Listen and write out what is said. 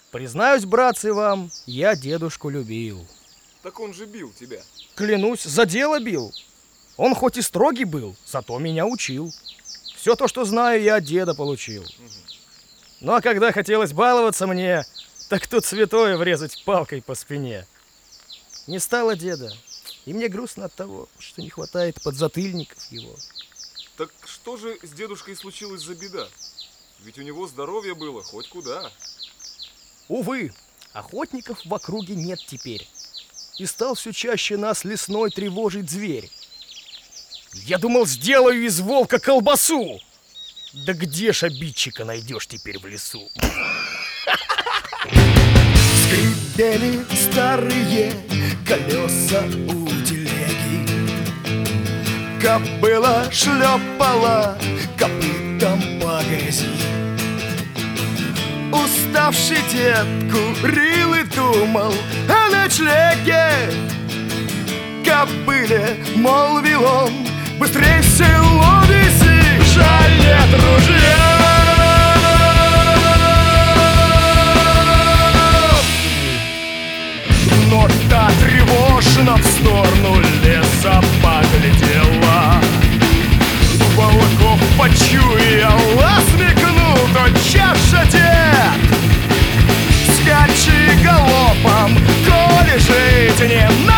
Признаюсь, братцы, вам, я дедушку любил. Так он же бил тебя. Клянусь, за дело бил. Он хоть и строгий был, зато меня учил. Все то, что знаю, я от деда получил. Ну а когда хотелось баловаться мне, так тут святое врезать палкой по спине. Не стало деда, и мне грустно от того, что не хватает подзатыльников его. Так что же с дедушкой случилось за беда? Ведь у него здоровье было хоть куда. Увы, охотников в округе нет теперь. И стал все чаще нас лесной тревожить зверь. Я думал, сделаю из волка колбасу. Да где ж обидчика найдешь теперь в лесу? Скрипели старые колеса у телеги. Кобыла шлепала копытом по грязи. Уставший дед курил и думал о ночлеге. Кобыле молвил он: быстрей в село вези, жаль нет ружья. Но та тревожно в сторону леса поглядела. Волков почуяла, смекнул тотчас же дед. Скачи галопом, коли жить не